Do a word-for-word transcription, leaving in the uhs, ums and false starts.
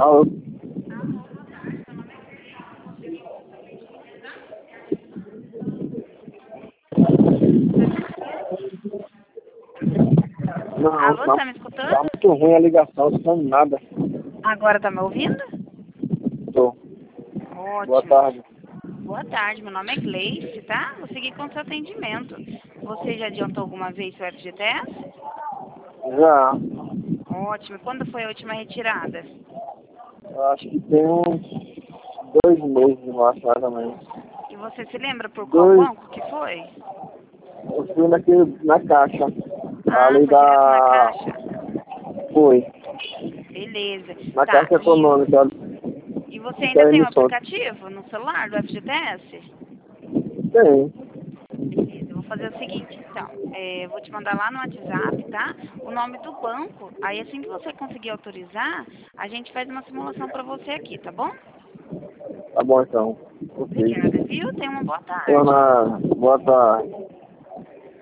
Alô? Não, Alô, não. tá me escutando? Tá muito ruim a ligação, não escutando nada. Agora tá me ouvindo? Tô. Ótimo. Boa tarde. Boa tarde, meu nome é Gleice, tá? Vou seguir com o seu atendimento. Você já adiantou alguma vez o F G T S? Já. Ótimo. Quando foi a última retirada? Eu acho que tem uns dois meses, eu acho, mais ou menos. E você se lembra por qual Dois. banco que foi? Eu fui naquele, na caixa. Ah, Ali foi direto na da... caixa? Foi. Beleza. Na Tá, caixa econômica. e, e você Que ainda é tem o emissora. aplicativo no celular do F G T S? Tem. Beleza, eu vou fazer o seguinte, então. É, eu vou te mandar lá no WhatsApp, tá? O nome do banco. Aí assim que você conseguir autorizar, a gente faz uma simulação pra você aqui, tá bom? Tá bom, então. Ok. Obrigada, viu? Tenha uma boa Então, tarde. na... Boa tarde.